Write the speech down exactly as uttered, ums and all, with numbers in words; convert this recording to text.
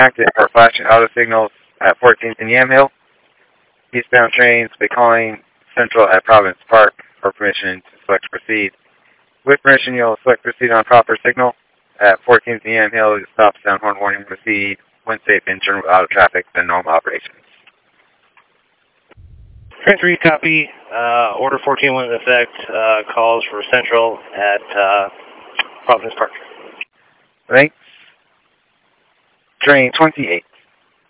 active or flashing auto signals at fourteenth and Yamhill. Eastbound trains will be calling Central at Providence Park for permission to select proceed. With permission, you'll select proceed on proper signal. At fourteenth and Yamhill, stop sound horn warning proceed. When safe, enter out of traffic, then normal operations. Train three, copy. Uh, order fourteen went into effect. Uh, calls for Central at uh, Providence Park. Thanks. Train twenty-eight.